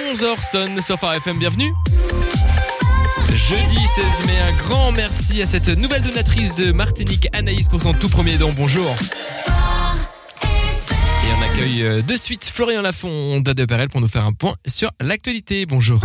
11h sonne sur Phare FM, bienvenue. Jeudi 16 mai, un grand merci à cette nouvelle donatrice de Martinique, Anaïs, pour son tout premier don. Bonjour. Et on accueille de suite Florian Lafont de Perel pour nous faire un point sur l'actualité. Bonjour.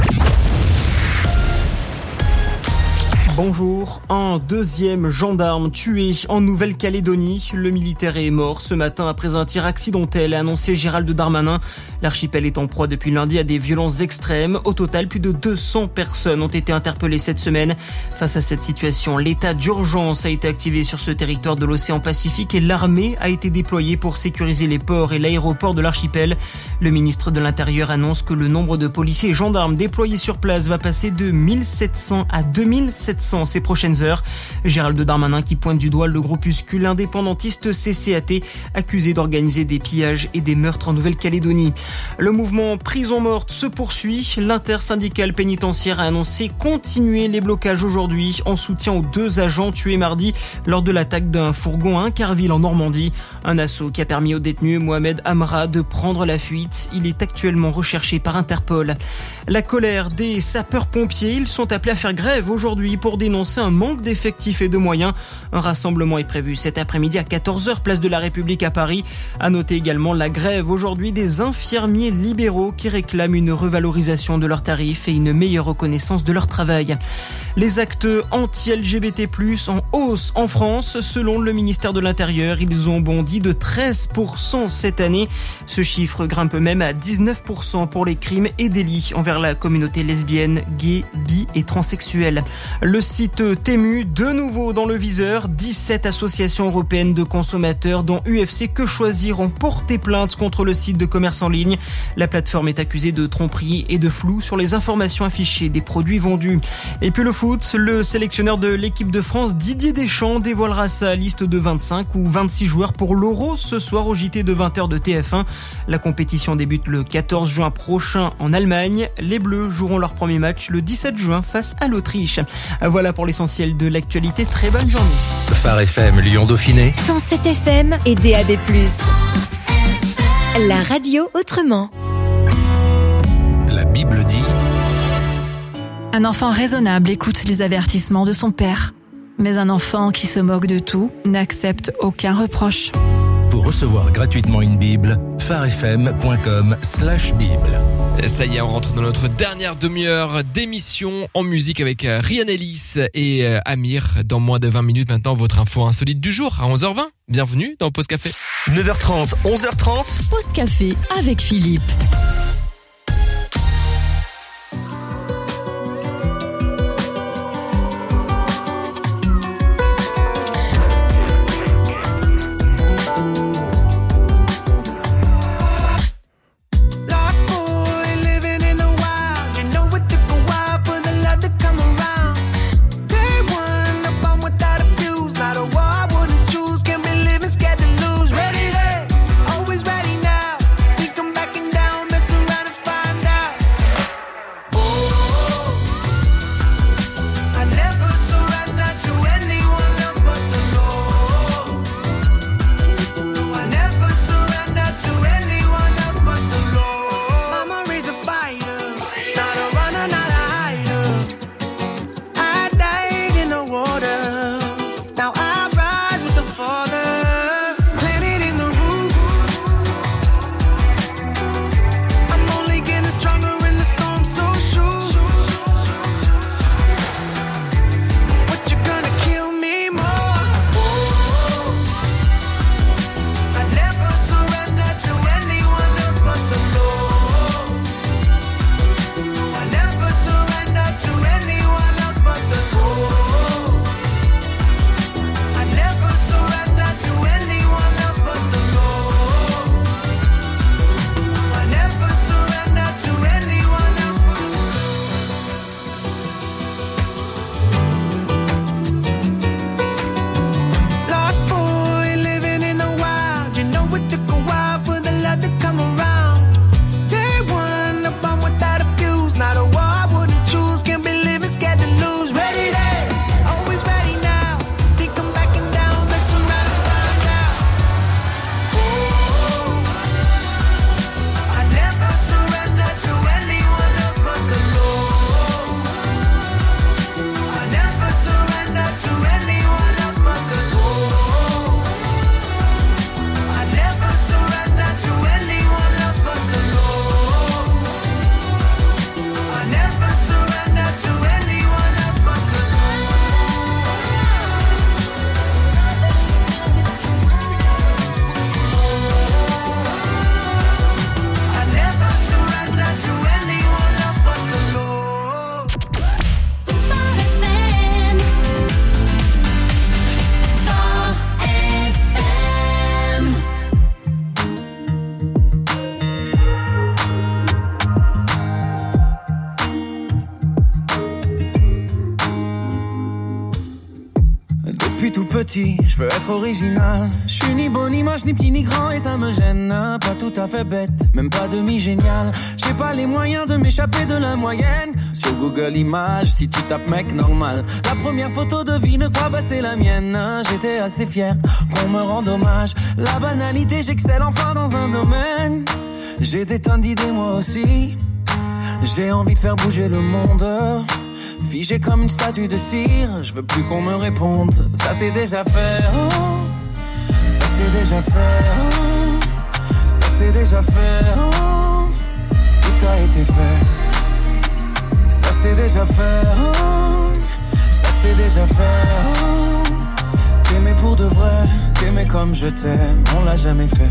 Bonjour. Un deuxième gendarme tué en Nouvelle-Calédonie. Le militaire est mort ce matin après un tir accidentel, a annoncé Gérald Darmanin. L'archipel est en proie depuis lundi à des violences extrêmes. Au total, plus de 200 personnes ont été interpellées cette semaine. Face à cette situation, l'état d'urgence a été activé sur ce territoire de l'océan Pacifique et l'armée a été déployée pour sécuriser les ports et l'aéroport de l'archipel. Le ministre de l'Intérieur annonce que le nombre de policiers et gendarmes déployés sur place va passer de 1700 à 2700 ces prochaines heures. Gérald Darmanin qui pointe du doigt le groupuscule indépendantiste CCAT, accusé d'organiser des pillages et des meurtres en Nouvelle-Calédonie. Le mouvement Prison Morte se poursuit. L'intersyndicale pénitentiaire a annoncé continuer les blocages aujourd'hui en soutien aux 2 agents tués mardi lors de l'attaque d'un fourgon à Incarville en Normandie. Un assaut qui a permis au détenu Mohamed Amra de prendre la fuite. Il est actuellement recherché par Interpol. La colère des sapeurs-pompiers. Ils sont appelés à faire grève aujourd'hui pour dénoncer un manque d'effectifs et de moyens. Un rassemblement est prévu cet après-midi à 14h, place de la République à Paris. À noter également la grève aujourd'hui des infirmiers libéraux qui réclament une revalorisation de leurs tarifs et une meilleure reconnaissance de leur travail. Les actes anti-LGBT+, en hausse en France. Selon le ministère de l'Intérieur, ils ont bondi de 13% cette année. Ce chiffre grimpe même à 19% pour les crimes et délits envers la communauté lesbienne, gay, bi et transsexuelle. Le site Temu, de nouveau dans le viseur. 17 associations européennes de consommateurs, dont UFC Que Choisir, ont porté plainte contre le site de commerce en ligne. La plateforme est accusée de tromperie et de flou sur les informations affichées des produits vendus. Et puis le foot, le sélectionneur de l'équipe de France, Didier Deschamps, dévoilera sa liste de 25 ou 26 joueurs pour l'Euro ce soir au JT de 20h de TF1. La compétition débute le 14 juin prochain en Allemagne. Les Bleus joueront leur premier match le 17 juin face à l'Autriche. Voilà pour l'essentiel de l'actualité. Très bonne journée. Phare FM Lyon Dauphiné 107 FM et DAB+. La radio autrement. La Bible dit: un enfant raisonnable écoute les avertissements de son père, mais un enfant qui se moque de tout n'accepte aucun reproche. Pour recevoir gratuitement une Bible, pharefm.com/Bible. Ça y est, on rentre dans notre dernière demi-heure d'émission en musique avec Ryan Ellis et Amir. Dans moins de 20 minutes maintenant, votre info insolite du jour à 11h20. Bienvenue dans Pause Café. 9h30, 11h30. Pause café avec Philippe. Always ready now, think I'm backing down, messing petit, je veux être original. Je suis ni beau, ni moche, ni petit, ni grand et ça me gêne. Pas tout à fait bête, même pas demi-génial. J'ai pas les moyens de m'échapper de la moyenne. Sur Google Images, si tu tapes mec normal, la première photo devine quoi, bah c'est la mienne. J'étais assez fier qu'on me rende hommage. La banalité, j'excelle enfin dans un domaine. J'ai des tonnes d'idées moi aussi. J'ai envie de faire bouger le monde. Figé comme une statue de cire, je veux plus qu'on me réponde. Ça c'est déjà fait, oh. Ça c'est déjà fait, oh. Ça c'est déjà fait, oh. Tout a été fait. Ça c'est déjà fait, oh. Ça c'est déjà fait, oh. T'aimer pour de vrai, t'aimer comme je t'aime, on l'a jamais fait.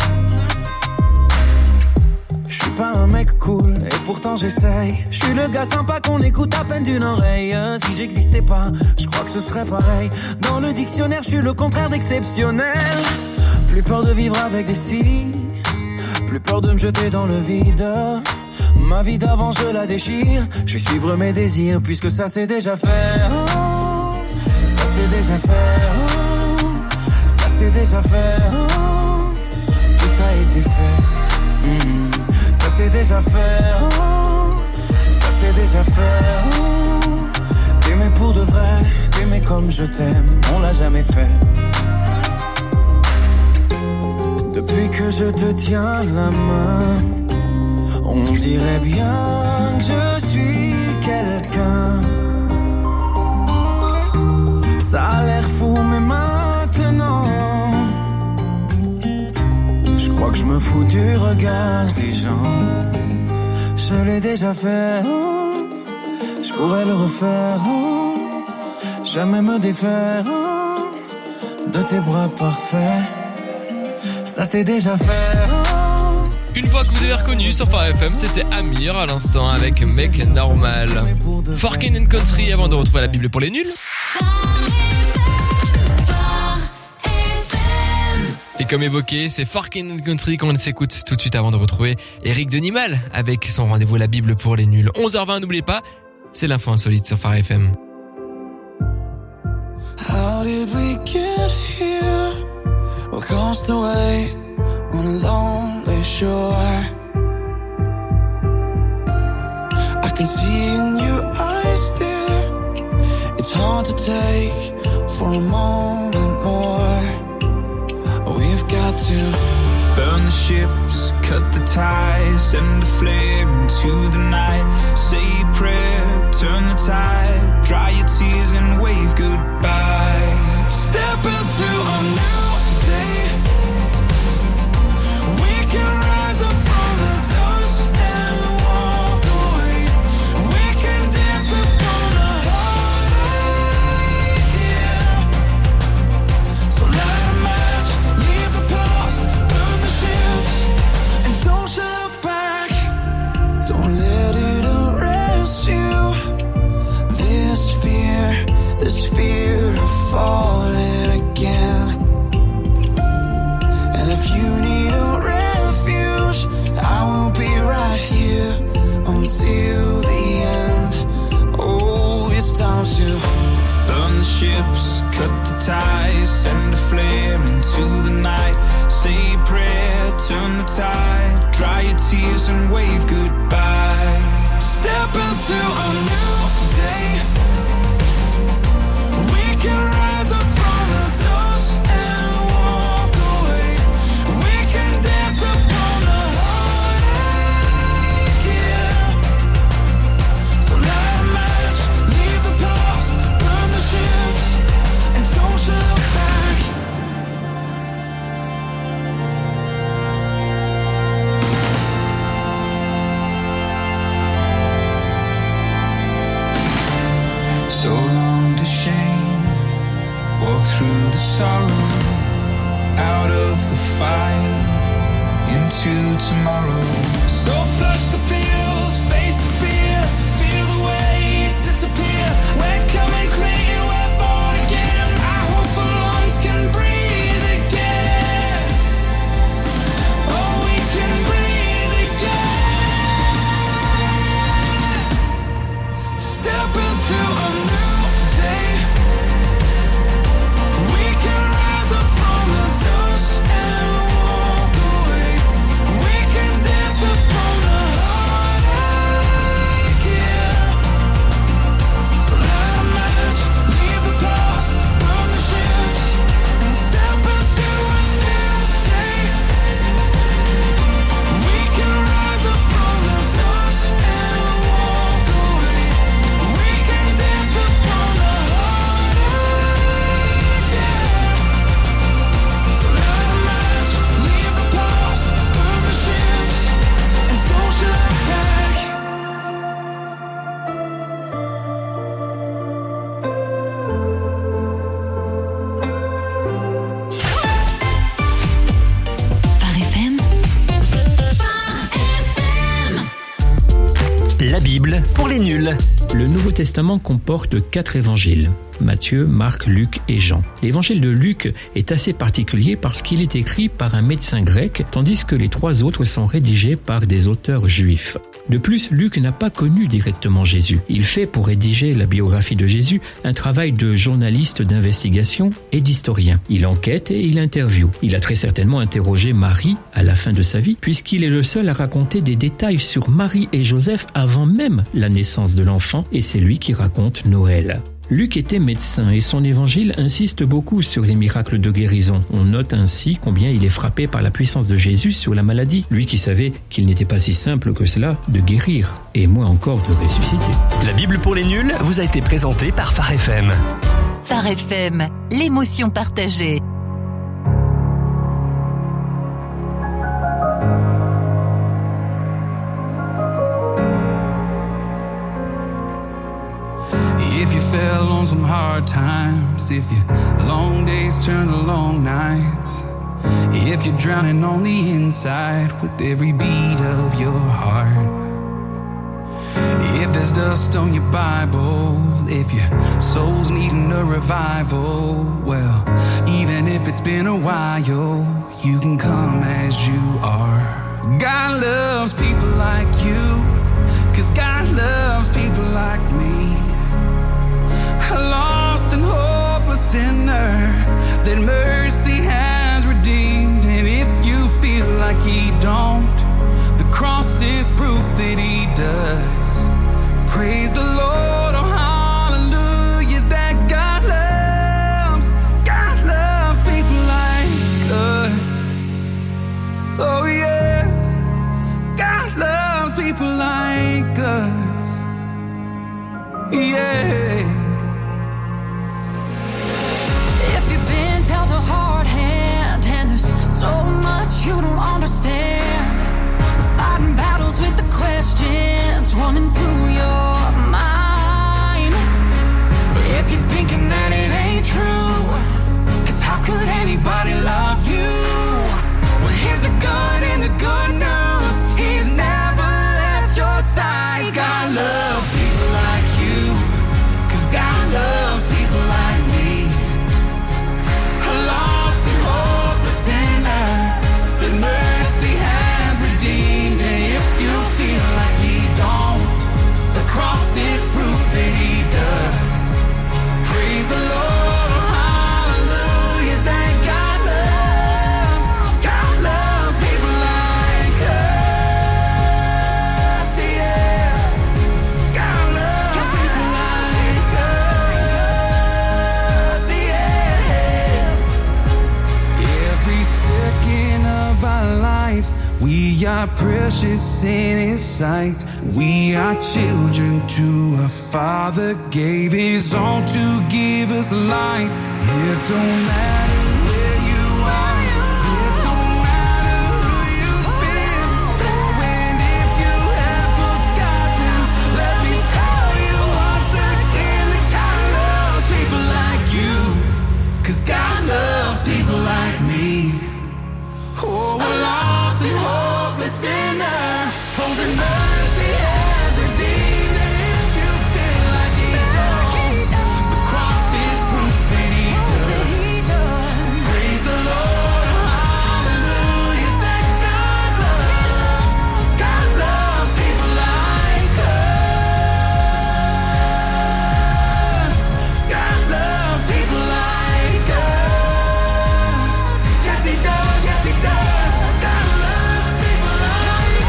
Je suis pas un mec cool et pourtant j'essaye. Je suis le gars sympa qu'on écoute à peine d'une oreille. Si j'existais pas, je crois que ce serait pareil. Dans le dictionnaire, je suis le contraire d'exceptionnel. Plus peur de vivre avec des si, plus peur de me jeter dans le vide. Ma vie d'avant je la déchire. Je vais suivre mes désirs puisque ça c'est déjà fait, oh. Ça c'est déjà fait, oh. Ça c'est déjà fait, oh. Tout a été fait, Ça c'est déjà fait, oh. Ça c'est déjà fait, oh. T'aimer pour de vrai, t'aimer comme je t'aime, on l'a jamais fait. Depuis que je te tiens la main, on dirait bien que je suis quelqu'un. Ça a l'air fou mais maintenant je crois que je me fous du regard des gens. Je l'ai déjà fait, oh. Je pourrais le refaire, oh. Jamais me défaire, oh. De tes bras parfaits. Ça c'est déjà fait, oh. Une fois que vous avez reconnu sur Phare FM, c'était Amir à l'instant avec Mec Normal. Forkin & Country avant de retrouver la Bible pour les nuls. Et comme évoqué, c'est Forkin & Country qu'on s'écoute tout de suite avant de retrouver Eric Denimal avec son rendez-vous la Bible pour les nuls. 11h20, n'oubliez pas, c'est l'info insolite sur Phare FM. How did we get here? What comes away on a lonely shore? I can see in your eyes, dear. It's hard to take for a moment more. We've got to burn the ships, cut the ties, send a flare into the night. Say a prayer, turn the tide, dry your tears and wave goodbye. Step into a new day. We can rise up from the dust and walk away. We can dance upon the heartache, yeah. So light a match, leave the past, burn the ships, and don't you look back. Don't let it arrest you. This fear of falling again. And if you need a refuge, I will be right here until the end. Oh, it's time to burn the ships, cut the ties, send a flare into the night. Say a prayer, turn the tide, dry your tears and wave goodbye. Step into a new day. We can rise up from the dust and walk away. We can dance upon the heartache, yeah. So light a match, leave the past, burn the ships, and don't you look back. So long to shame, walk through the sorrow, out of the fire, into tomorrow. So flush the pills, face the fear, feel the weight disappear. We're coming clean, we're born again. I hope our lungs can breathe again. Oh, we can breathe again. Step into a new day. We La Bible pour les nuls. Le Nouveau Testament comporte 4 évangiles. Matthieu, Marc, Luc et Jean. L'évangile de Luc est assez particulier parce qu'il est écrit par un médecin grec, tandis que les 3 autres sont rédigés par des auteurs juifs. De plus, Luc n'a pas connu directement Jésus. Il fait, pour rédiger la biographie de Jésus, un travail de journaliste d'investigation et d'historien. Il enquête et il interviewe. Il a très certainement interrogé Marie à la fin de sa vie, puisqu'il est le seul à raconter des détails sur Marie et Joseph avant même la naissance de l'enfant, et c'est lui qui raconte Noël. Luc était médecin et son évangile insiste beaucoup sur les miracles de guérison. On note ainsi combien il est frappé par la puissance de Jésus sur la maladie. Lui qui savait qu'il n'était pas si simple que cela de guérir, et moins encore de ressusciter. La Bible pour les nuls vous a été présentée par Phare FM. Phare FM, l'émotion partagée. If you fell on some hard times, if your long days turn to long nights, if you're drowning on the inside with every beat of your heart, if there's dust on your Bible, if your soul's needing a revival, well, even if it's been a while, you can come as you are. God loves people like you, 'cause God loves people like me. A lost and hopeless sinner that mercy has redeemed. And if you feel like he don't, the cross is proof that he does. Praise the Lord, oh hallelujah, that God loves people like us. Oh yes, God loves people like us. Yeah. Dealt a hard hand, and there's so much you don't understand. Fighting battles with the questions running through your mind. If you're thinking that it ain't true, 'cause how could anybody love you? Well, here's the good and the good news, he's never left your side. God loves people like you, 'cause God loves people like me. Lost and hopeless sinner that mercy has redeemed. And if you feel like he don't, the cross is proof that he does. Praise the Lord, oh hallelujah, that God loves people like us, yeah. God loves people like us, yeah. Every second of our lives, we are precious in his sight. We are children to a father, gave his own to give us life. It don't matter where you are, it don't matter who you've been. And if you have forgotten, let me tell you once again that God loves people like you, 'cause God loves people like me. Oh, a lost and hopeless sinner, oh, the mercy has redeemed. And if you feel like he don't, the cross is proof that he does. Praise the Lord, oh, hallelujah, that God loves people like us. God loves people like us. Yes, he does, yes, he does. God loves people like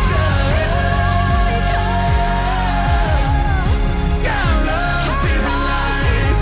us. God loves people like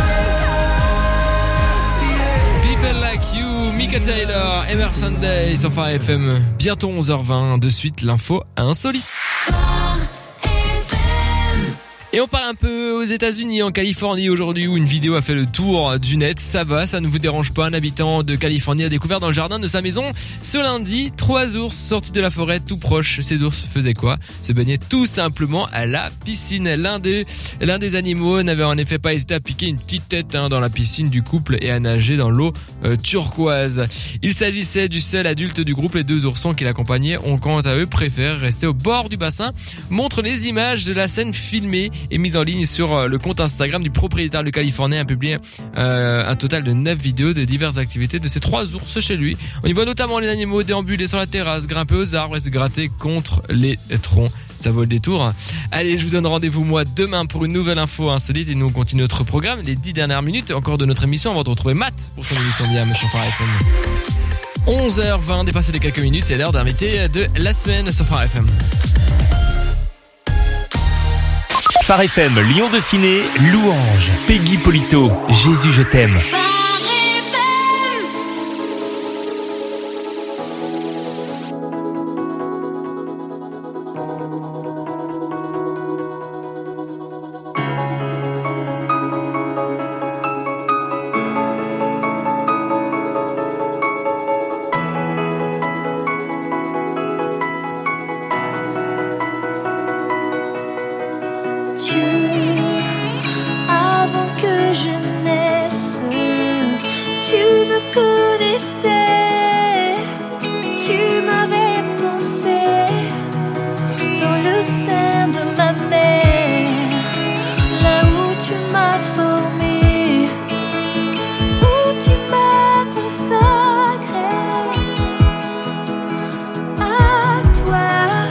us. Yeah. People Like You, Mika Taylor, Emerson Day sur Phare FM. Bientôt 11h20, de suite l'info insolite. Et on part un peu aux États-Unis, en Californie aujourd'hui, où une vidéo a fait le tour du net. Ça va, ça ne vous dérange pas. Un habitant de Californie a découvert dans le jardin de sa maison ce lundi 3 ours sortis de la forêt tout proche. Ces ours faisaient quoi? Se baignaient tout simplement à la piscine. L'un des animaux n'avait en effet pas hésité à piquer une petite tête dans la piscine du couple et à nager dans l'eau turquoise. Il s'agissait du seul adulte du groupe. Les 2 oursons qui l'accompagnaient ont quant à eux préféré rester au bord du bassin. Montre les images de la scène filmée et mise en ligne sur le compte Instagram du propriétaire le Californien, a publié un total de 9 vidéos de diverses activités de ces 3 ours chez lui. On y voit notamment les animaux déambuler sur la terrasse, grimper aux arbres et se gratter contre les troncs. Ça vaut le détour. Allez, je vous donne rendez-vous moi demain pour une nouvelle info insolite et nous on continue notre programme. Les 10 dernières minutes encore de notre émission avant de retrouver Matt pour son émission d'IAM sur Phare FM. 11h20, dépassé de quelques minutes, c'est l'heure d'inviter de la semaine sur Phare FM. Phare FM Lyon Dauphiné, Louange, Peggy Polito, Jésus je t'aime. Avant que je naisse, tu me connaissais, tu m'avais pensé dans le sein de ma mère, là où tu m'as formé, où tu m'as consacré à toi.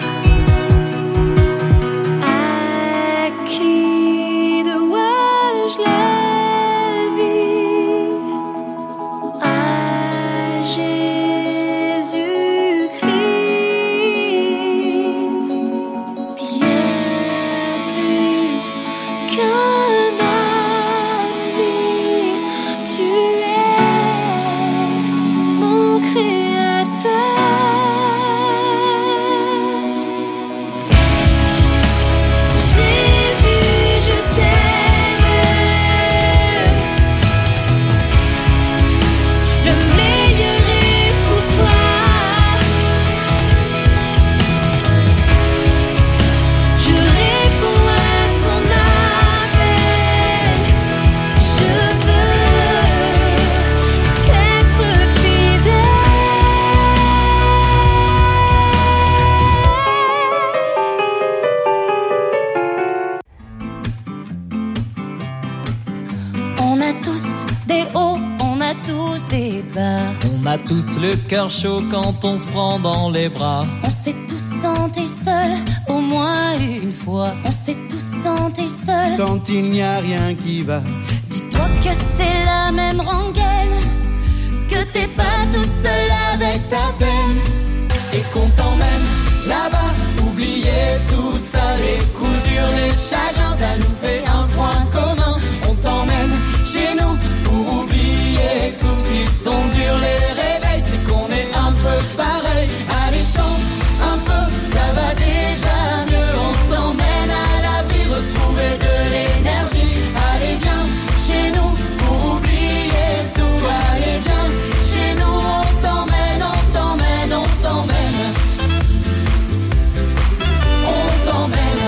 On a tous le cœur chaud quand on se prend dans les bras. On s'est tous sentis seuls, au moins une fois. On s'est tous sentis seuls quand il n'y a rien qui va. Dis-toi que c'est la même rengaine, que t'es pas tout seul avec ta peine. Et qu'on t'emmène là-bas, oublier tout ça, les coups durs, les chagrins, ça nous fait un point commun. On t'emmène chez nous pour oublier tout. S'ils sont durs les réveils, c'est qu'on est un peu pareil. Allez chante un peu, ça va déjà mieux. On t'emmène à l'abri, retrouver de l'énergie. Allez viens chez nous pour oublier tout. Allez viens chez nous, on t'emmène, on t'emmène, on t'emmène. On t'emmène.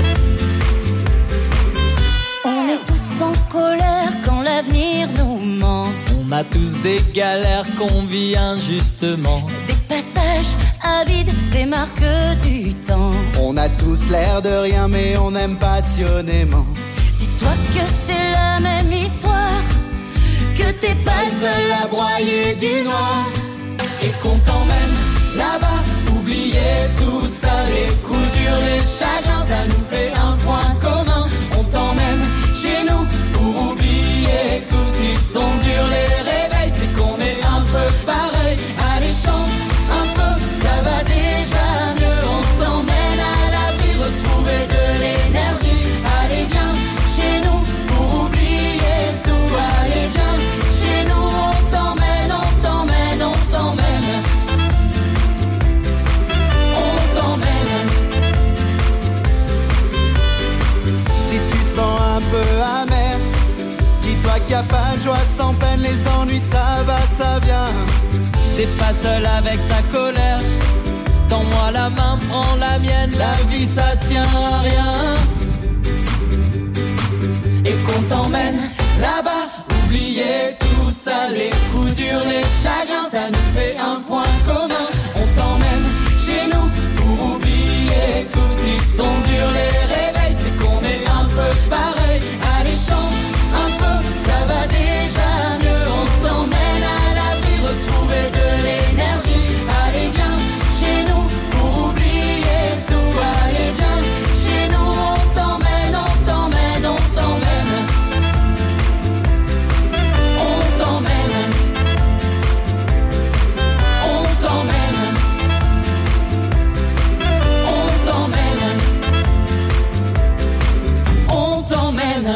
On est tous en colère quand l'avenir nous ment. On a tous des galères qu'on vit injustement. Des passages avides, des marques du temps. On a tous l'air de rien mais on aime passionnément. Dis-toi que c'est la même histoire, que t'es pas le seul à broyer du noir. Et qu'on t'emmène là-bas, oublier tout ça, les coups durs, les chagrins, ça nous fait un point commun. On t'emmène chez nous pour oublier tout. S'ils sont durs les réveils, c'est qu'on est un peu pareil. Allez chante un peu, ça va déjà mieux. On t'emmène à l'abri, retrouver de l'énergie. Allez viens chez nous pour oublier tout. Allez viens chez nous, on t'emmène, on t'emmène, on t'emmène. On t'emmène. joie sans peine, les ennuis, ça va, ça vient. T'es pas seul avec ta colère. Tends-moi la main, prends la mienne. La vie ça tient à rien. Et qu'on t'emmène là-bas, oubliez tout ça, les coups durs, les chagrins, ça nous fait un point commun. On t'emmène chez nous pour oublier tout. S'ils sont durs les réveils, c'est qu'on est un peu pareil. Allez chante un peu, ça va déjà mieux. On t'emmène à l'abri, retrouver de l'énergie. Allez viens chez nous pour oublier tout. Allez viens chez nous, on t'emmène, on t'emmène, on t'emmène. On t'emmène. On t'emmène. On t'emmène. On t'emmène.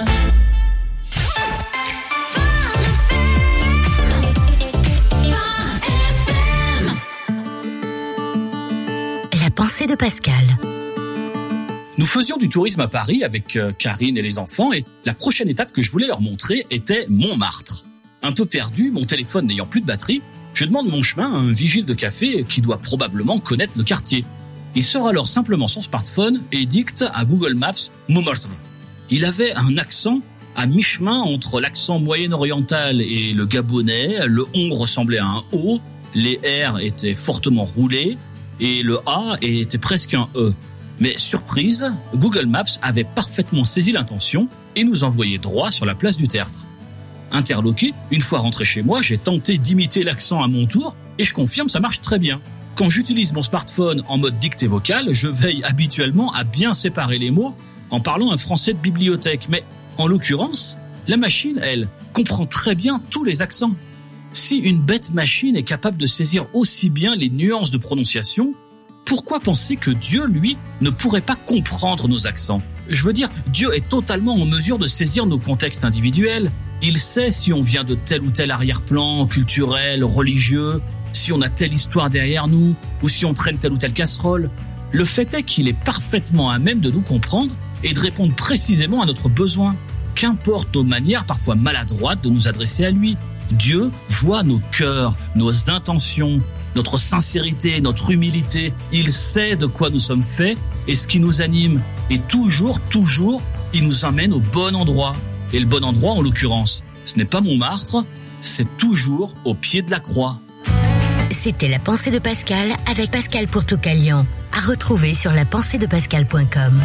La pensée de Pascal. Nous faisions du tourisme à Paris avec Karine et les enfants et la prochaine étape que je voulais leur montrer était Montmartre. Un peu perdu, mon téléphone n'ayant plus de batterie, je demande mon chemin à un vigile de café qui doit probablement connaître le quartier. Il sort alors simplement son smartphone et dicte à Google Maps Montmartre. Il avait un accent à mi-chemin entre l'accent moyen-oriental et le gabonais, le on ressemblait à un o, les R étaient fortement roulés et le A était presque un E. Mais surprise, Google Maps avait parfaitement saisi l'intention et nous envoyait droit sur la place du Tertre. Interloqué, une fois rentré chez moi, j'ai tenté d'imiter l'accent à mon tour et je confirme, ça marche très bien. Quand j'utilise mon smartphone en mode dictée vocale, je veille habituellement à bien séparer les mots en parlant un français de bibliothèque. Mais en l'occurrence, la machine, elle, comprend très bien tous les accents. Si une bête machine est capable de saisir aussi bien les nuances de prononciation, pourquoi penser que Dieu, lui, ne pourrait pas comprendre nos accents ? Je veux dire, Dieu est totalement en mesure de saisir nos contextes individuels. Il sait si on vient de tel ou tel arrière-plan culturel, religieux, si on a telle histoire derrière nous, ou si on traîne telle ou telle casserole. Le fait est qu'il est parfaitement à même de nous comprendre et de répondre précisément à notre besoin. Qu'importe nos manières parfois maladroites de nous adresser à lui, Dieu voit nos cœurs, nos intentions, notre sincérité, notre humilité. Il sait de quoi nous sommes faits et ce qui nous anime. Et toujours, il nous emmène au bon endroit. Et le bon endroit, en l'occurrence, ce n'est pas Montmartre, c'est toujours au pied de la croix. C'était La Pensée de Pascal avec Pascal Pourtoukalian. À retrouver sur lapenseedepascal.com.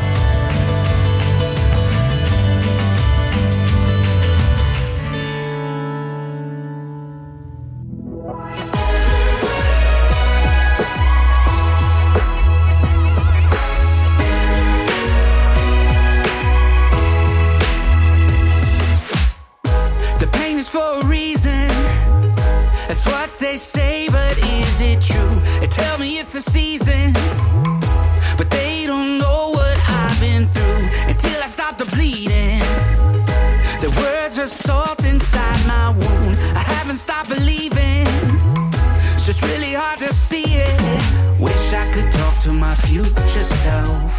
They say, but is it true? They tell me it's a season, but they don't know what I've been through until I stop the bleeding. The words are salt inside my wound. I haven't stopped believing. It's just really hard to see it. Wish I could talk to my future self.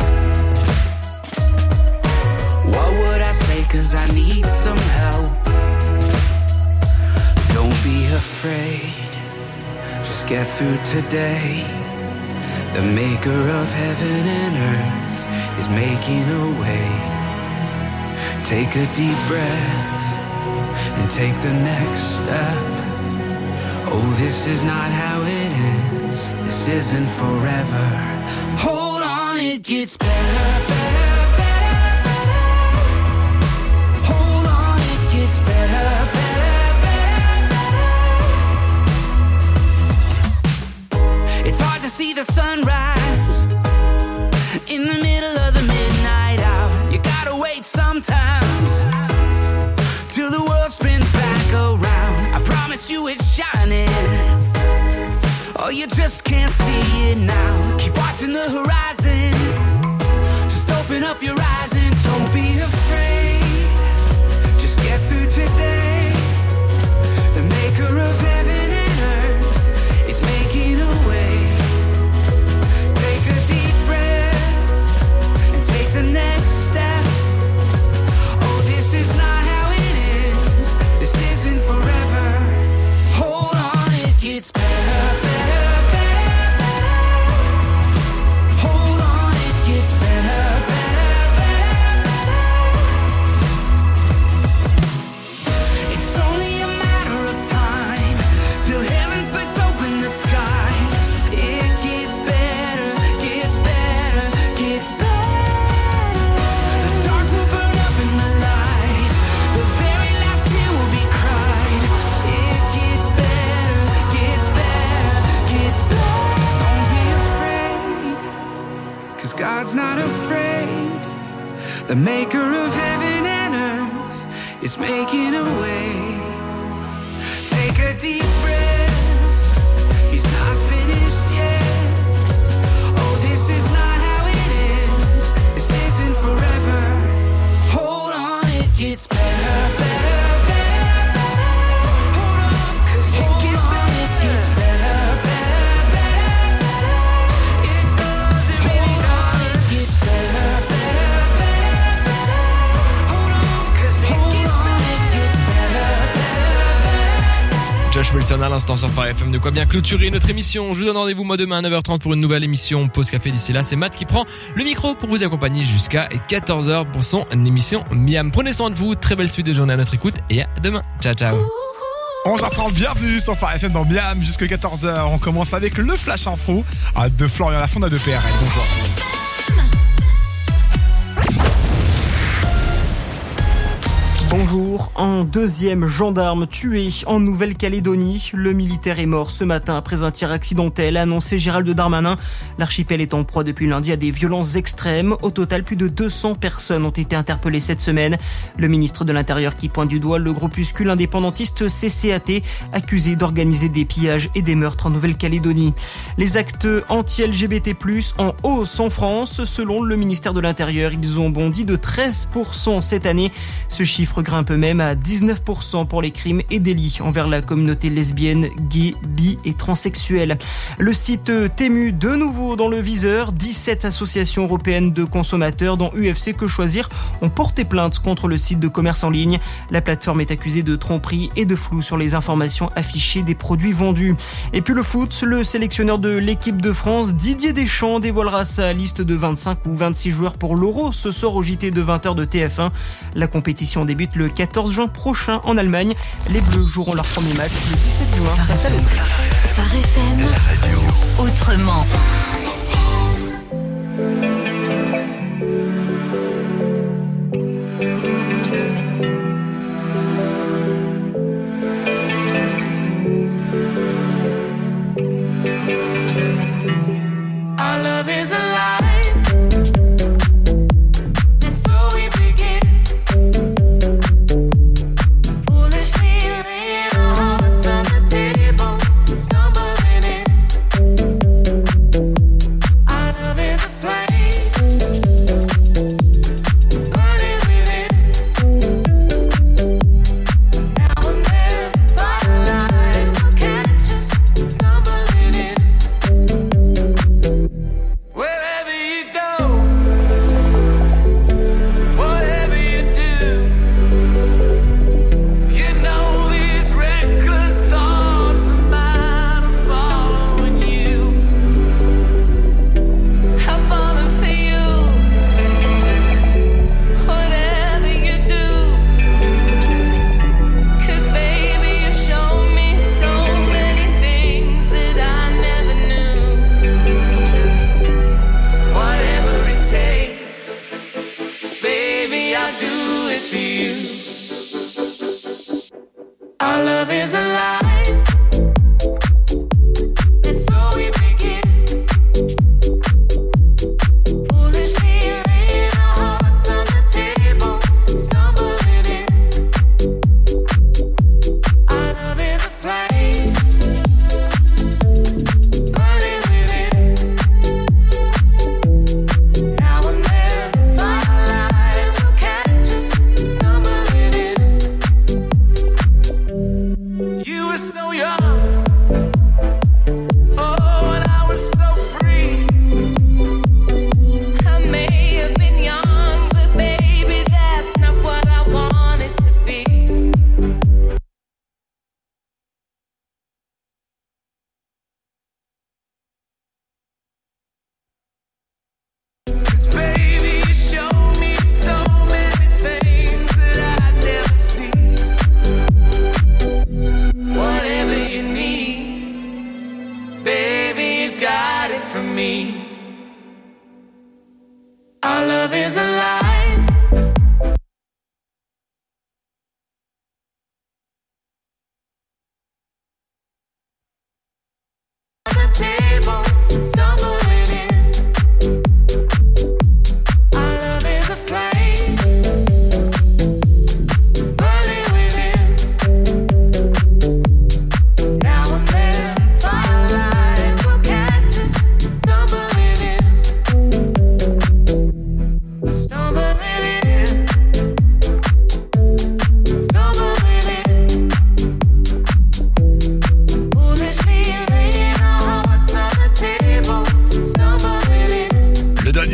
What would I say? 'Cause I need some help. Don't be afraid. Just get through today. The maker of heaven and earth is making a way. Take a deep breath and take the next step. Oh, this is not how it is. This isn't forever. Hold on, it gets better, better, better, better. Hold on, it gets better, better. It's hard to see the sunrise in the middle of the midnight hour. You gotta wait sometimes till the world spins back around. I promise you it's shining. Oh, you just can't see it now. Keep watching the horizon. Just open up your eyes and don't be afraid. Just get through today. The maker of heaven and earth is making a way. Take a deep breath and take the next step. Oh, this is not how it is. This isn't 'cause God's not afraid. The maker of heaven and earth is making a way. Take a deep breath, he's not finished yet. Oh, this is not how it ends, this isn't forever. Hold on, it gets better, better, better, better. Hold on, 'cause it gets better, it gets better, better, better, better. It does, it really does. It gets better, better, better, better. Hold on, 'cause it gets better, it gets better, better. Josh Wilson à l'instant sur Phare FM, de quoi bien clôturer notre émission. Je vous donne rendez-vous moi demain à 9h30 pour une nouvelle émission Pause Café. D'ici là, c'est Matt qui prend le micro pour vous accompagner jusqu'à 14h pour son émission Miam. Prenez soin de vous, très belle suite de journée à notre écoute et à demain. Ciao ciao. 11h30, bienvenue sur Phare FM dans Miam jusqu'à 14h. On commence avec le Flash Info de Florian Lafonda de PRL. Bonjour. Bonjour, un deuxième gendarme tué en Nouvelle-Calédonie. Le militaire est mort ce matin après un tir accidentel, a annoncé Gérald Darmanin. L'archipel est en proie depuis lundi à des violences extrêmes. Au total, plus de 200 personnes ont été interpellées cette semaine. Le ministre de l'Intérieur qui pointe du doigt le groupuscule indépendantiste CCAT, accusé d'organiser des pillages et des meurtres en Nouvelle-Calédonie. Les actes anti-LGBT+, en hausse en France. Selon le ministère de l'Intérieur, ils ont bondi de 13% cette année. Ce chiffre grimpe même à 19% pour les crimes et délits envers la communauté lesbienne, gay, bi et transsexuelle. Le site Temu de nouveau dans le viseur. 17 associations européennes de consommateurs dont UFC Que Choisir ont porté plainte contre le site de commerce en ligne. La plateforme est accusée de tromperie et de flou sur les informations affichées des produits vendus. Et puis le foot, le sélectionneur de l'équipe de France, Didier Deschamps, dévoilera sa liste de 25 ou 26 joueurs pour l'Euro ce soir au JT de 20h de TF1. La compétition débute le 14 juin prochain en Allemagne. Les Bleus joueront leur premier match le 17 juin face à l'Autriche. Phare FM, la radio autrement. Our love is alive. Our love is alive.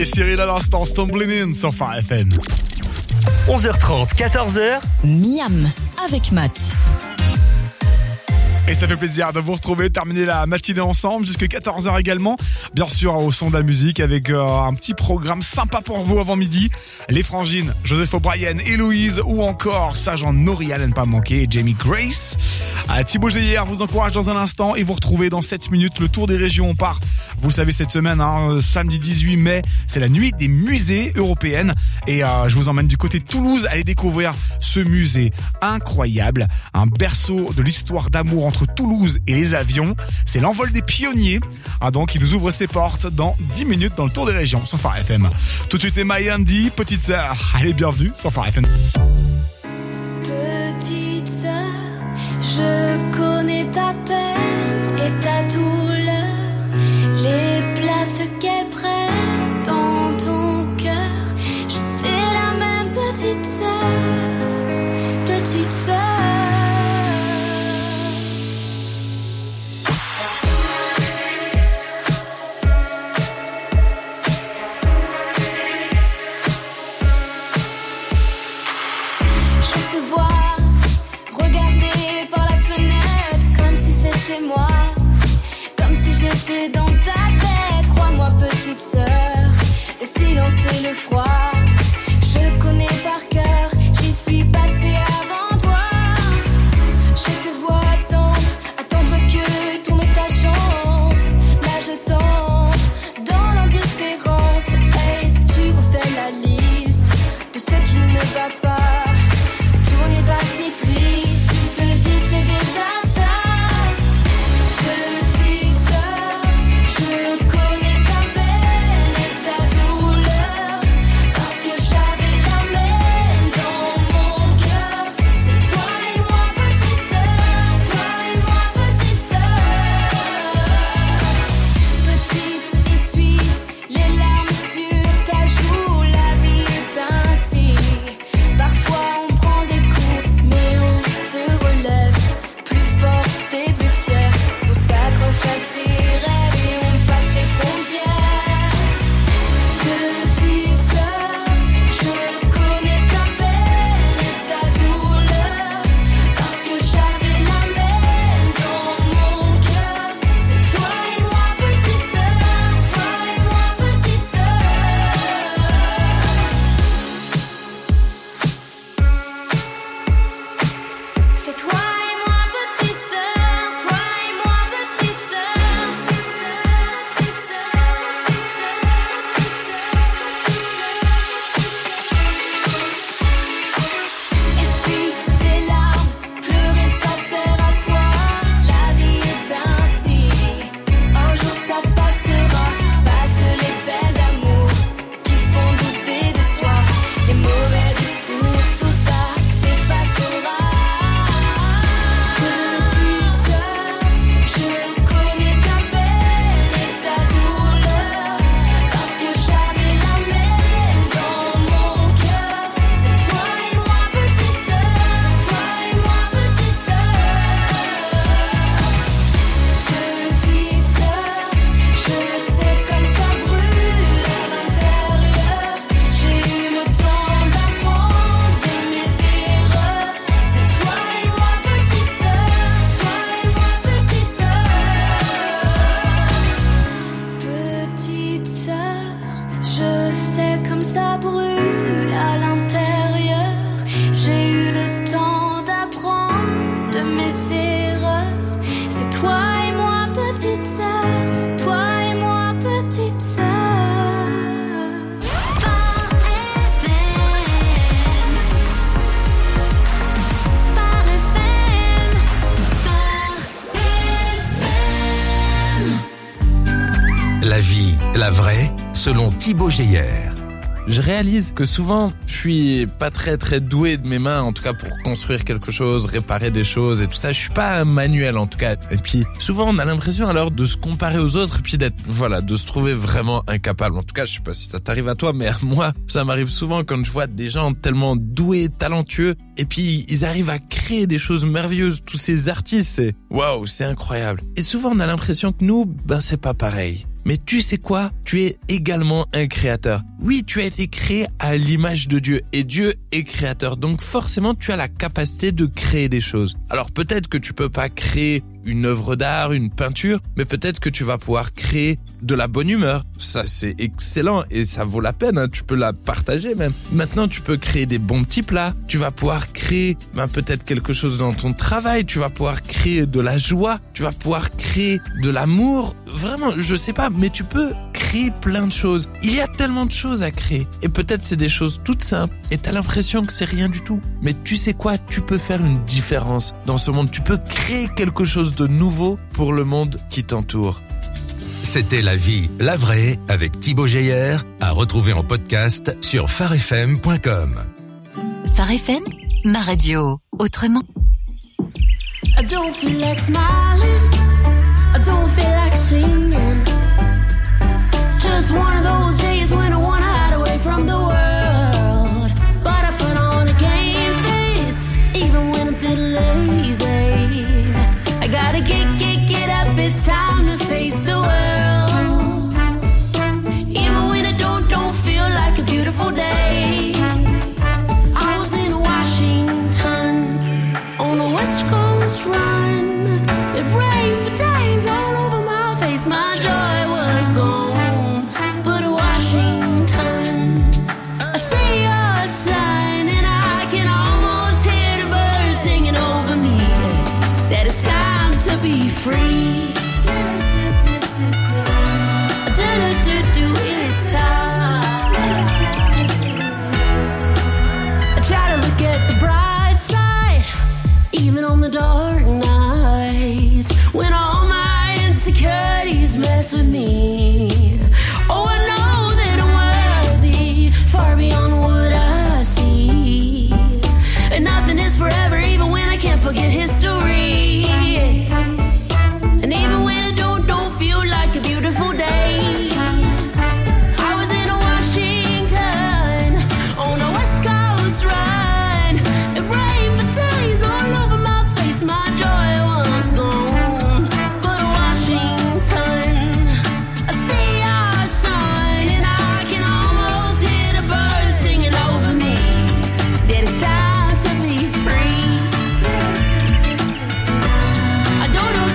signé Cyril à l'instant, Stumbling In sur Phare FM. 11h30, 14h. Miam avec Matt. Et ça fait plaisir de vous retrouver, terminer la matinée ensemble jusqu'à 14h également. Bien sûr, au son de la musique avec un petit programme sympa pour vous avant midi. Les Frangines, Joseph O'Brien, Héloïse ou encore Sergent Noriel, à ne pas manquer, et Jamie Grace. Thibaut Geyer vous encourage dans un instant et vous retrouvez dans 7 minutes le tour des régions. On part, vous le savez, cette semaine, samedi 18 mai, c'est la nuit des musées européennes. Et je vous emmène du côté de Toulouse, aller découvrir ce musée incroyable, un berceau de l'histoire d'amour entre Toulouse et les avions. C'est l'envol des pionniers. Donc il nous ouvre ses portes dans 10 minutes dans le tour des régions sur Phare FM. Tout de suite c'est My Andy, petite sœur. Allez, bienvenue sur Phare FM. Petite sœur, je connais ta peine et ta douleur, les places qu'elle prennent dans ton cœur. Je t'ai la même petite sœur, petite sœur. Moi, comme si j'étais dans ta tête. Crois-moi, petite sœur, le silence et le froid, je connais par cœur, j'y suis passée avant toi. Je te vois attendre que tourne ta chance. Là je tombe dans l'indifférence. Hey, tu refais la liste de ce qui ne va pas. Tout n'est pas si triste, tu te dis c'est déjà ça. La vie, la vraie, selon Thibaut Geyer. Je réalise que souvent, je suis pas très doué de mes mains, en tout cas pour construire quelque chose, réparer des choses et tout ça. Je suis pas un manuel en tout cas. Et puis souvent, on a l'impression alors de se comparer aux autres et puis de se trouver vraiment incapable. En tout cas, je sais pas si ça t'arrive à toi, mais à moi, ça m'arrive souvent quand je vois des gens tellement doués, talentueux, et puis ils arrivent à créer des choses merveilleuses. Tous ces artistes, c'est waouh, c'est incroyable. Et souvent, on a l'impression que nous, c'est pas pareil. Mais tu sais quoi? Tu es également un créateur. Oui, tu as été créé à l'image de Dieu et Dieu est créateur. Donc forcément, tu as la capacité de créer des choses. Alors peut-être que tu peux pas créer une œuvre d'art, une peinture, mais peut-être que tu vas pouvoir créer de la bonne humeur. Ça, c'est excellent et ça vaut la peine, hein. Tu peux la partager même. Maintenant, tu peux créer des bons petits plats. Tu vas pouvoir créer peut-être quelque chose dans ton travail. Tu vas pouvoir créer de la joie. Tu vas pouvoir créer de l'amour. Vraiment, je sais pas, mais tu peux créer plein de choses. Il y a tellement de choses à créer. Et peut-être c'est des choses toutes simples et t'as l'impression que c'est rien du tout. Mais tu sais quoi? Tu peux faire une différence dans ce monde. Tu peux créer quelque chose de nouveau pour le monde qui t'entoure. C'était La Vie, la vraie avec Thibaut Geyer, à retrouver en podcast sur farfm.com. Phare FM, ma radio, autrement. I don't feel like smiling, I don't feel like singing. Just one of those days when I wanna hide away from the world. But I put on a game face, even when I'm feeling lazy. I gotta get up, it's time to face the world. Even when it don't feel like a beautiful day. I was in Washington, on the West Coast run. It rained for days all over my face, my joy was gone. But Washington, I see your sign and I can almost hear the birds singing over me. That it's time to be free. It's time. I try to look at the bright side, even on the dark nights, when all my insecurities mess with me. Oh, I know that I'm worthy, far beyond what I see. And nothing is forever, even when I can't forget history. And even when it don't feel like a beautiful day. I was in Washington, on a West Coast run. It rained for days all over my face, my joy was gone. But Washington, I see our sign and I can almost hear the birds singing over me. That it's time to be free. I don't know.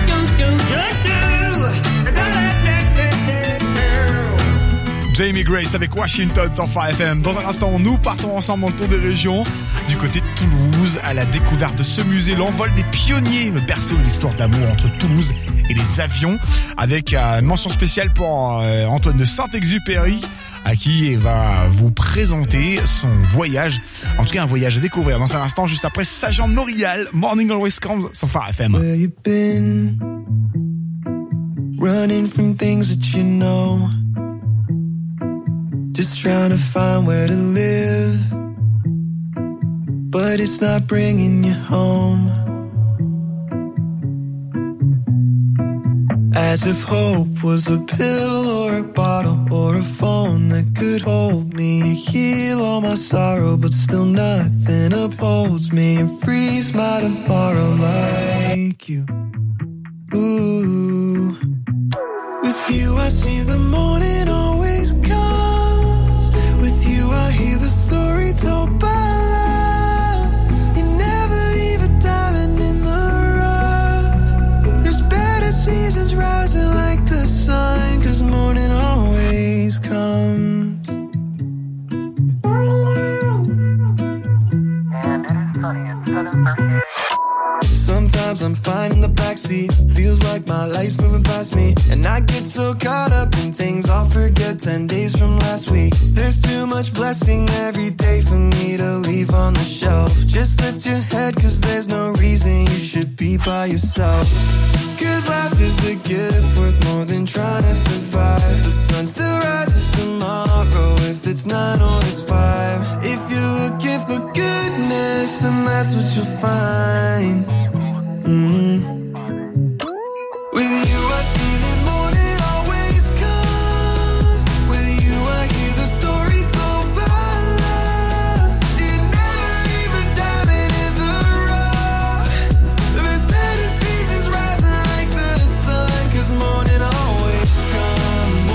Jamie Grace avec Washington sur Phare FM. Dans un instant, nous partons ensemble dans le tour des régions, du côté de Toulouse, à la découverte de ce musée, l'envol des pionniers, le berceau de l'histoire d'amour entre Toulouse et les avions, avec une mention spéciale pour Antoine de Saint-Exupéry, à qui il va vous présenter son voyage, en tout cas un voyage à découvrir dans un instant, juste après Sergent Norial, Morning Always Comes sur Phare FM. Where you been? Running from things that you know. Just trying to find where to live, but it's not bringing you home. As if hope was a pill or a bottle or a phone that could hold me and heal all my sorrow, but still nothing upholds me and frees my tomorrow like you. Ooh. With you I see the morning always comes. With you I hear the story told by love. You never leave a diamond in the rough. There's better seasons rising like the sun, 'cause morning always comes. Sometimes I'm fine in the backseat, feels like my life's moving past me, and I get so caught up in things I'll forget 10 days from last week. There's too much blessing every day for me to leave on the shelf. Just lift your head, 'cause there's no reason you should be by yourself. 'Cause life is a gift worth more than trying to survive. The sun still rises tomorrow, if it's 9 or it's 5. If you're looking for goodness, then that's what you'll find. With you I see the morning always comes. With you I hear the story told by love. You never leave a diamond in the rough. There's better seasons rising like the sun, 'cause morning always comes.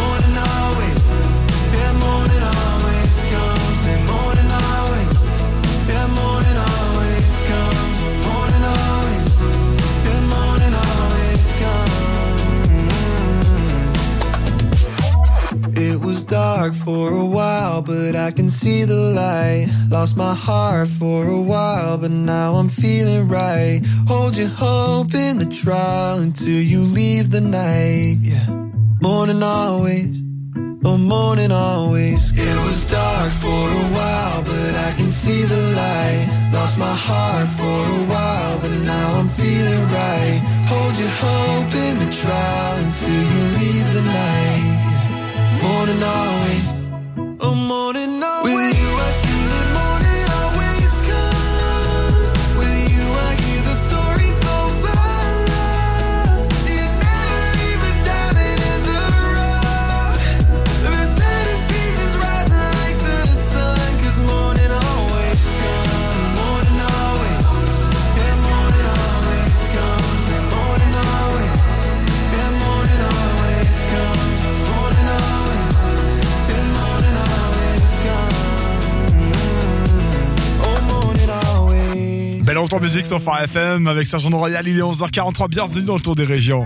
It was dark for a while, but I can see the light. Lost my heart for a while, but now I'm feeling right. Hold your hope in the trial until you leave the night. Yeah. Morning always, oh morning always. It was dark for a while, but I can see the light. Lost my heart for a while, but now I'm feeling right. Hold your hope in the trial until you leave the night. Morning always, oh morning always. With you I see that morning always comes. With you I hear the story told by love. You never leave a diamond in the rough. There's better seasons rising like the sun. 'Cause morning always comes. Morning always, yeah, morning always comes. And morning always, yeah, morning always comes. And morning always, yeah, morning always comes. Oh, morning always. Belle retour musique sur Phare FM avec Sergent Royal, il est 11h43, bienvenue dans le Tour des Régions.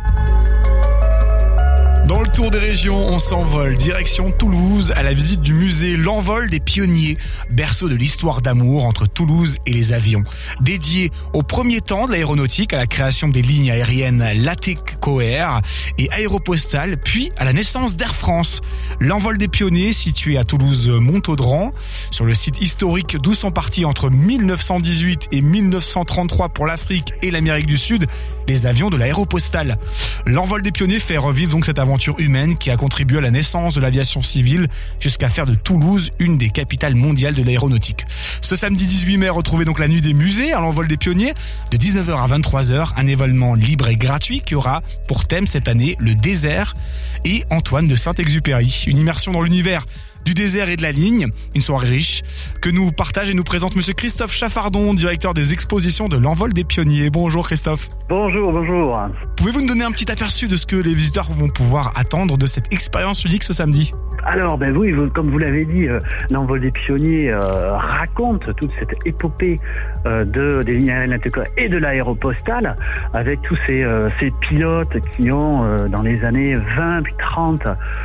Dans le Tour des Régions, on s'envole direction Toulouse à la visite du musée L'Envol des Pionniers, berceau de l'histoire d'amour entre Toulouse et les avions. Dédié au premier temps de l'aéronautique, à la création des lignes aériennes Latécoère et Aéropostale, puis à la naissance d'Air France. L'Envol des Pionniers, situé à Toulouse-Montaudran, sur le site historique d'où sont partis entre 1918 et 1933 pour l'Afrique et l'Amérique du Sud les avions de l'Aéropostale. L'Envol des Pionniers fait revivre donc cette aventure humaine qui a contribué à la naissance de l'aviation civile jusqu'à faire de Toulouse une des capitales mondiales de l'aéronautique. Ce samedi 18 mai, retrouvez donc la nuit des musées à l'Envol des Pionniers de 19h à 23h, un événement libre et gratuit qui aura pour thème cette année le désert et Antoine de Saint-Exupéry. Une immersion dans l'univers du désert et de la ligne, une soirée riche que nous partage et nous présente monsieur Christophe Chaffardon, directeur des expositions de l'Envol des Pionniers. Bonjour Christophe. Bonjour. Pouvez-vous nous donner un petit aperçu de ce que les visiteurs vont pouvoir attendre de cette expérience unique ce samedi ? Alors, oui, comme vous l'avez dit, l'Envol des Pionniers raconte toute cette épopée des lignes aériennes Latécoère et de l'Aéropostale, avec tous ces pilotes qui ont, dans les années 20 puis 30,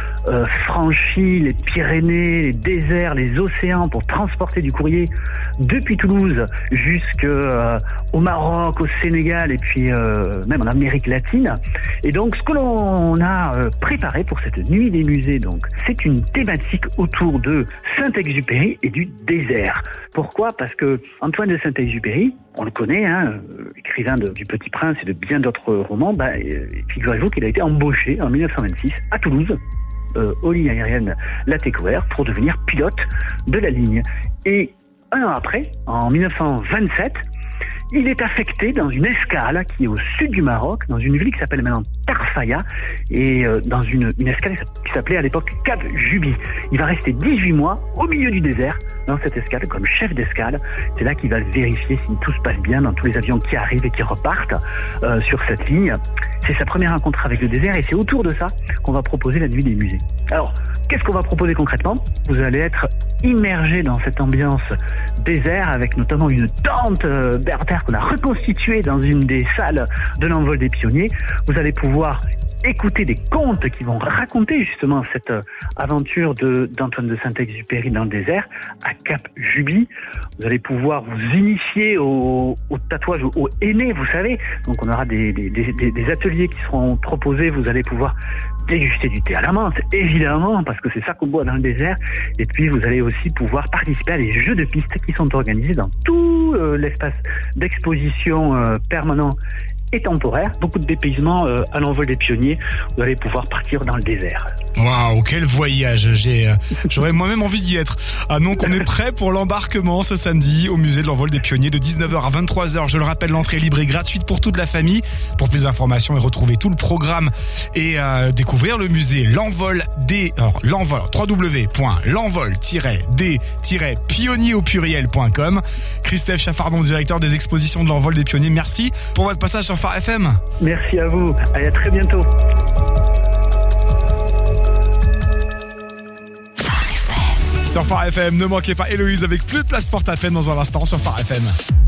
franchi les Pyrénées, les déserts, les océans pour transporter du courrier depuis Toulouse jusqu'au Maroc, au Sénégal et puis même en Amérique latine. Et donc, ce que l'on a préparé pour cette nuit des musées, donc, c'est une thématique autour de Saint-Exupéry et du désert. Pourquoi ? Parce que Antoine de Saint-Exupéry, on le connaît, écrivain du Petit Prince et de bien d'autres romans, figurez-vous qu'il a été embauché en 1926 à Toulouse, aux lignes aériennes Latécoère, pour devenir pilote de la ligne. Et un an après, en 1927, il est affecté dans une escale qui est au sud du Maroc, dans une ville qui s'appelle maintenant Tarfaya, et dans une escale qui s'appelait à l'époque Cap Juby. Il va rester 18 mois au milieu du désert, dans cette escale, comme chef d'escale. C'est là qu'il va vérifier si tout se passe bien dans tous les avions qui arrivent et qui repartent sur cette ligne. C'est sa première rencontre avec le désert et c'est autour de ça qu'on va proposer la nuit des musées. Alors, qu'est-ce qu'on va proposer concrètement ? Vous allez être immergé dans cette ambiance désert avec notamment une tente bertère qu'on a reconstituée dans une des salles de l'Envol des Pionniers. Vous allez pouvoir écouter des contes qui vont raconter justement cette aventure d'Antoine de Saint-Exupéry dans le désert à Cap Juby. Vous allez pouvoir vous initier au tatouage, au henné, vous savez. Donc on aura des ateliers qui seront proposés. Vous allez pouvoir déguster du thé à la menthe, évidemment, parce que c'est ça qu'on boit dans le désert. Et puis vous allez aussi pouvoir participer à des jeux de piste qui sont organisés dans tout l'espace d'exposition permanent et temporaire, beaucoup de dépaysement à l'Envol des Pionniers. Vous allez pouvoir partir dans le désert. Waouh, quel voyage! J'aurais moi-même envie d'y être. Ah donc on est prêt pour l'embarquement ce samedi au musée de l'Envol des Pionniers de 19h à 23h. Je le rappelle, l'entrée est libre et gratuite pour toute la famille. Pour plus d'informations et retrouver tout le programme et découvrir le musée www.l'envol-d-pionnier au pluriel.com. Christophe Chaffardon, directeur des expositions de l'Envol des Pionniers. Merci pour votre passage sur Phare FM. Merci à vous. Allez, à très bientôt. Sur Phare FM, ne manquez pas Héloïse avec plus de place porte-à-fête dans un instant sur Phare FM.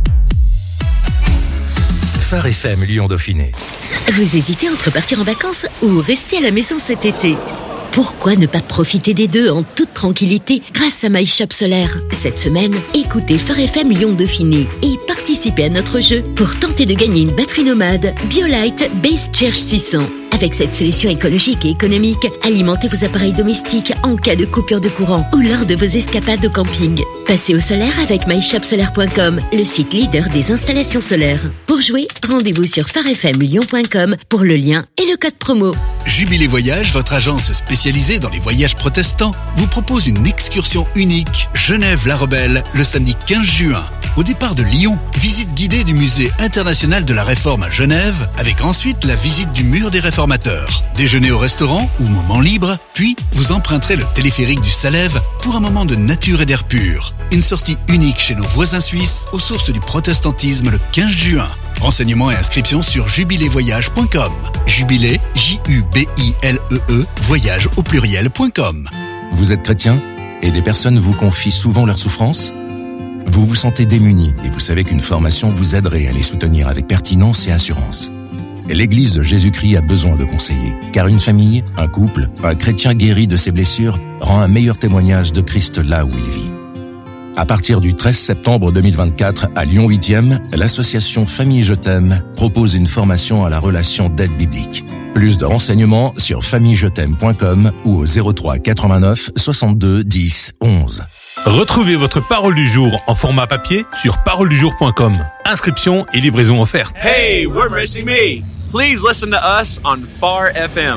Phare FM Lyon Dauphiné. Vous hésitez entre partir en vacances ou rester à la maison cet été ? Pourquoi ne pas profiter des deux en toute tranquillité grâce à My Shop Solaire? Cette semaine, écoutez Phare FM Lyon Dauphiné et participez à notre jeu pour tenter de gagner une batterie nomade BioLite Base Charge 600. Avec cette solution écologique et économique, alimentez vos appareils domestiques en cas de coupure de courant ou lors de vos escapades au camping. Passez au solaire avec myshopsolaire.com, le site leader des installations solaires. Pour jouer, rendez-vous sur pharefmlyon.com pour le lien et le code promo. Jubilé Voyage, votre agence spécialisée dans les voyages protestants, vous propose une excursion unique Genève-La Rebelle le samedi 15 juin. Au départ de Lyon, visite guidée du musée international de la Réforme à Genève, avec ensuite la visite du mur des réformateurs. Déjeuner au restaurant ou moment libre, puis vous emprunterez le téléphérique du Salève pour un moment de nature et d'air pur. Une sortie unique chez nos voisins suisses aux sources du protestantisme le 15 juin. Renseignements et inscriptions sur jubilévoyage.com. Jubilé, J-U-B-I-L-E-E, voyage au pluriel.com. Vous êtes chrétien et des personnes vous confient souvent leurs souffrances? Vous vous sentez démuni et vous savez qu'une formation vous aiderait à les soutenir avec pertinence et assurance. L'Église de Jésus-Christ a besoin de conseillers, car une famille, un couple, un chrétien guéri de ses blessures rend un meilleur témoignage de Christ là où il vit. À partir du 13 septembre 2024, à Lyon 8e, l'association Famille Je t'aime propose une formation à la relation d'aide biblique. Plus de renseignements sur famillejet'aime.com ou au 03 89 62 10 11. Retrouvez votre parole du jour en format papier sur paroledujour.com. Inscription et livraison offerte. Hey, we're missing me. Please listen to us on Phare FM.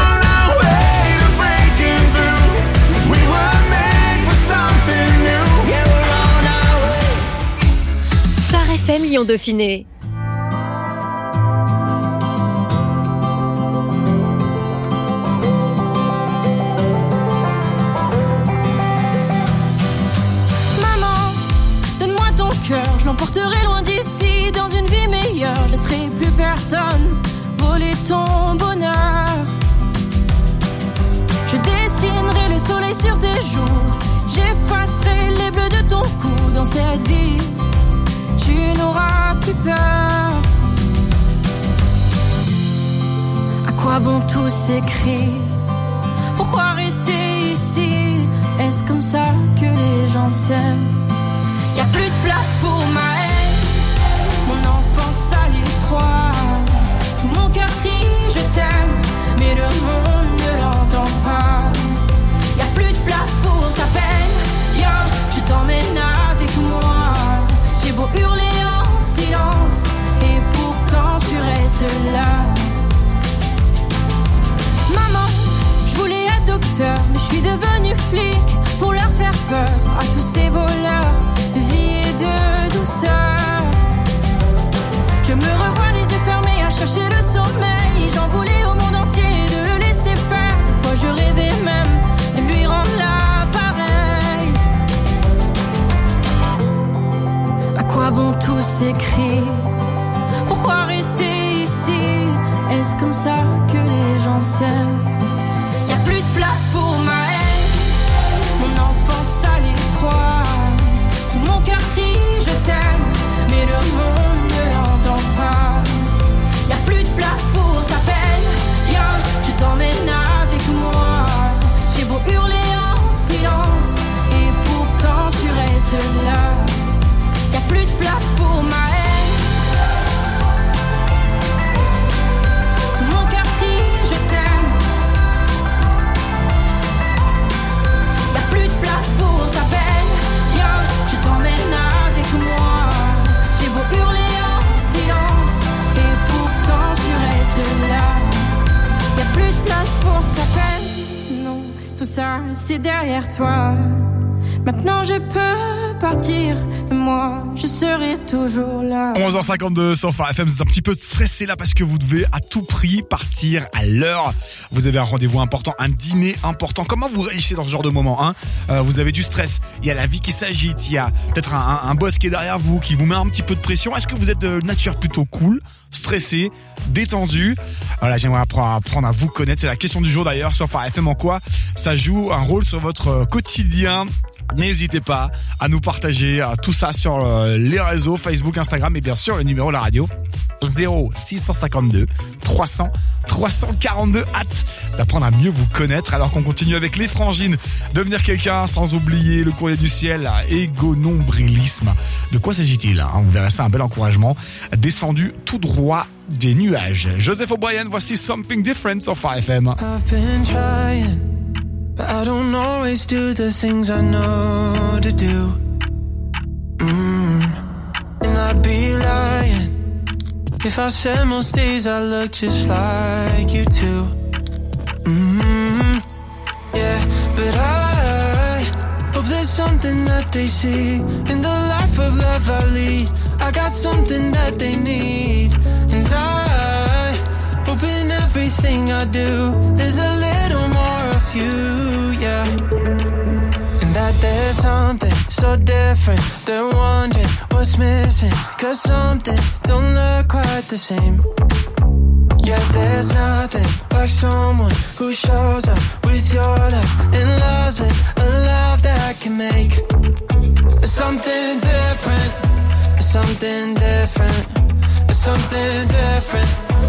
Phare FM Lyon Dauphiné. Je l'emporterai loin d'ici, dans une vie meilleure. Je laisserai plus personne voler ton bonheur. Je dessinerai le soleil sur tes joues. J'effacerai les bleus de ton cou. Dans cette vie, tu n'auras plus peur. À quoi bon tous ces cris? Pourquoi rester ici? Est-ce comme ça que les gens s'aiment? Y'a plus de place pour ma haine. Mon enfance à l'étroit. Tout mon cœur crie je t'aime, mais le monde ne l'entend pas. Y'a plus de place pour ta peine. Viens, je t'emmène avec moi. J'ai beau hurler en silence, et pourtant tu restes là. Maman, je voulais être docteur, mais je suis devenue flic pour leur faire peur à tous ces voleurs de vie et de douceur. Je me revois les yeux fermés à chercher le sommeil. J'en voulais au monde entier de le laisser faire. Moi je rêvais même de lui rendre l'appareil. À quoi bon tous ces cris? Pourquoi rester ici? Est-ce comme ça que les gens s'aiment? Y'a plus de place pour ma haine. Mon enfance à l'étroit. Tout mon cœur crie je t'aime, mais le monde ne l'entend pas. Y'a plus de place pour ta peine. Viens, je t'emmène avec moi. J'ai beau hurler en silence, et pourtant tu restes là. Y'a plus de place pour ma haine. Tout mon cœur crie je t'aime. Y'a plus de place pour ta peine. Viens, je t'emmène avec moi. J'ai beau hurler en silence, et pourtant tu restes là. Y'a plus de place pour ta peine. Non, tout ça c'est derrière toi. Maintenant je peux partir, et moi je serai toujours là. 11h52 sur Phare FM, vous êtes un petit peu stressé là parce que vous devez à tout prix partir à l'heure. Vous avez un rendez-vous important, un dîner important. Comment vous réagissez dans ce genre de moment, hein? Vous avez du stress, il y a la vie qui s'agite, il y a peut-être un boss qui est derrière vous, qui vous met un petit peu de pression. Est-ce que vous êtes de nature plutôt cool, stressé, détendu? Voilà, j'aimerais apprendre à vous connaître. C'est la question du jour d'ailleurs sur Phare FM. En quoi ça joue un rôle sur votre quotidien? N'hésitez pas à nous partager partager tout ça sur les réseaux Facebook, Instagram et bien sûr le numéro de la radio 0652 300 342. Hâte d'apprendre à mieux vous connaître alors qu'on continue avec les frangines. Devenir quelqu'un sans oublier le courrier du ciel, égo-nombrilisme. De quoi s'agit-il hein? Vous verrez ça, un bel encouragement descendu tout droit des nuages. Joseph O'Brien, voici Something Different sur Phare FM. I've been trying, but I don't always do the things I know to do. And I'd be lying if I said most days I look just like you too. Yeah, but I hope there's something that they see in the life of love I lead. I got something that they need, and I hope in everything I do there's a little more of you, yeah. And that there's something so different, they're wondering what's missing, 'cause something don't look quite the same. Yeah, there's nothing like someone who shows up with your love and loves with a love that can make something different, something different, something different,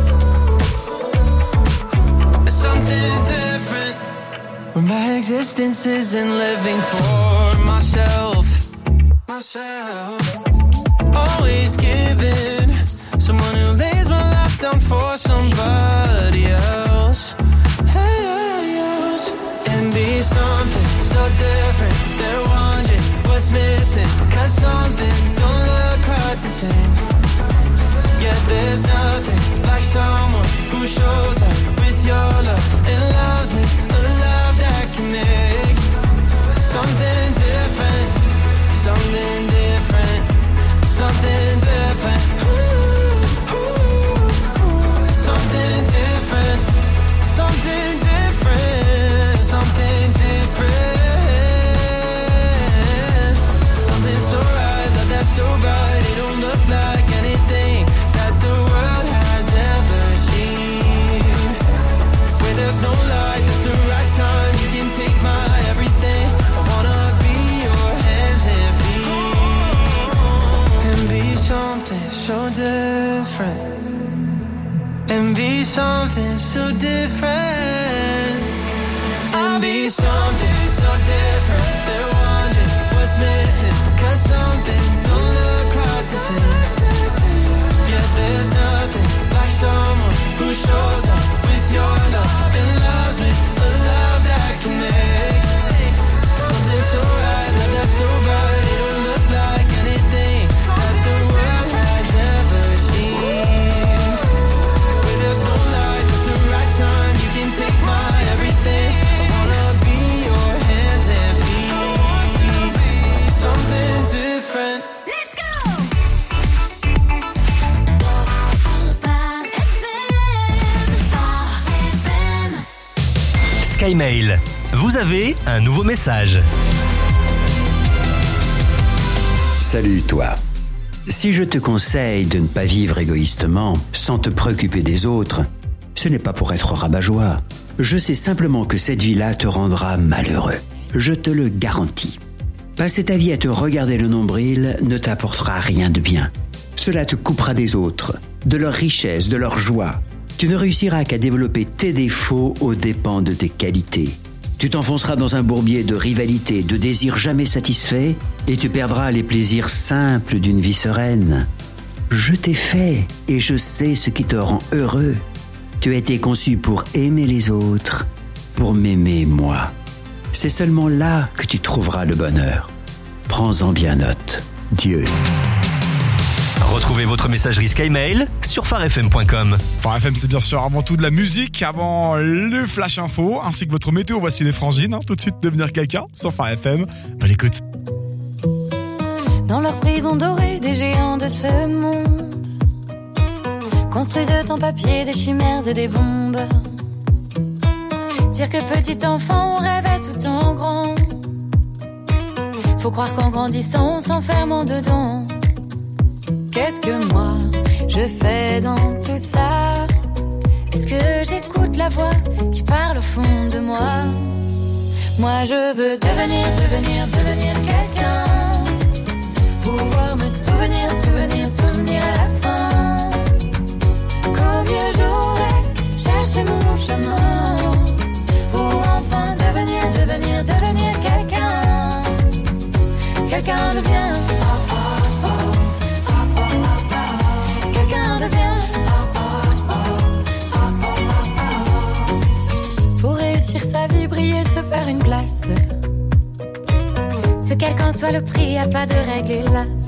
something different. When my existence isn't living for myself, always giving, someone who lays my life down for somebody else, and be something so different, they're wondering what's missing, 'cause something don't look quite the same. Yeah, there's nothing like someone who shows up with your love and loves me, a love that can make something different, something different, something different. Something different, something different, something different. Something so right, love that's so bright, it don't look like anything that the world has ever seen. Where there's no light, that's the right time, you can take my everything. I wanna be your hands and feet, and be something so different, and be something so different, and be something so different. They're wondering what's missing, 'cause something don't look quite the same. Yeah, there's nothing like someone who shows up with your love and loves me, a love that can make something so right, love that's so bright, it don't look like anything that the world has ever seen. There's no light, it's the right time, you can take my everything. I wanna be your hands and feet. I want to be something different. Let's go! Skymail, vous avez un nouveau message. Salut toi. Si je te conseille de ne pas vivre égoïstement, sans te préoccuper des autres, ce n'est pas pour être rabat-joie. Je sais simplement que cette vie-là te rendra malheureux. Je te le garantis. Passer ta vie à te regarder le nombril ne t'apportera rien de bien. Cela te coupera des autres, de leur richesse, de leur joie. Tu ne réussiras qu'à développer tes défauts aux dépens de tes qualités. Tu t'enfonceras dans un bourbier de rivalité, de désirs jamais satisfaits, et tu perdras les plaisirs simples d'une vie sereine. Je t'ai fait, et je sais ce qui te rend heureux. Tu as été conçu pour aimer les autres, pour m'aimer moi. C'est seulement là que tu trouveras le bonheur. Prends-en bien note. Dieu. Retrouvez votre messagerie Skymail sur pharefm.com. Phare FM, c'est bien sûr avant tout de la musique, avant le flash info, ainsi que votre météo. Voici les frangines, tout de suite devenir quelqu'un sur Phare FM. Bonne écoute. Dans leur prison dorée, des géants de ce monde construisent en papier des chimères et des bombes. Dire que petit enfant, on rêvait tout en grand. Faut croire qu'en grandissant, on s'enferme dedans. Qu'est-ce que moi, je fais dans tout ça? Est-ce que j'écoute la voix qui parle au fond de moi? Moi je veux devenir quelqu'un. pouvoir me souvenir, souvenir, souvenir à la fin. Qu'au mieux j'aurais cherché mon chemin pour enfin devenir, devenir, devenir quelqu'un, quelqu'un de bien. Quelqu'un de bien. Faut réussir sa vie, briller, se faire une place. Ce quel qu'en soit le prix, y a pas de règle hélas.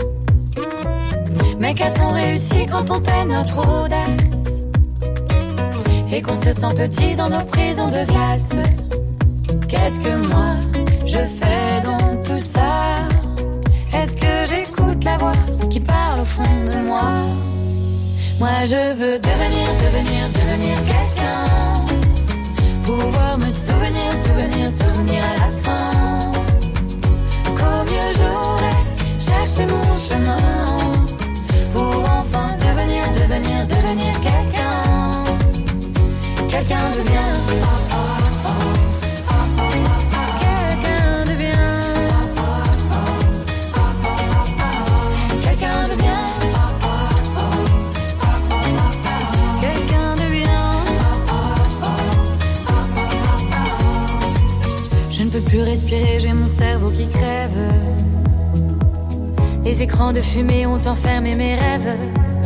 Mais qu'a-t-on réussi quand on tait notre audace et qu'on se sent petit dans nos prisons de glace? Qu'est-ce que moi je fais dans tout ça? Est-ce que j'écoute la voix qui parle au fond de moi? Moi je veux devenir, devenir, devenir quelqu'un, pouvoir me souvenir, souvenir, souvenir à la fin. Qu'au mieux j'aurais cherché mon chemin pour enfin devenir, devenir, devenir quelqu'un, quelqu'un de bien. Quelqu'un de bien. Quelqu'un de bien. Quelqu'un de bien. Je ne peux plus respirer, j'ai mon cerveau qui crève. Les écrans de fumée ont enfermé mes rêves.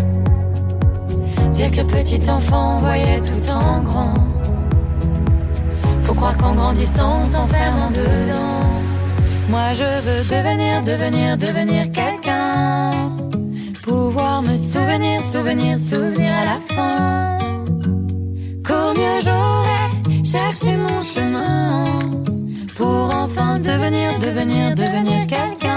Dire que petit enfant voyait tout en grand. Faut croire qu'en grandissant on s'enferme en dedans. Moi je veux devenir, devenir, devenir quelqu'un, pouvoir me souvenir, souvenir, souvenir à la fin. Qu'au mieux j'aurais cherché mon chemin pour enfin devenir, devenir, devenir quelqu'un,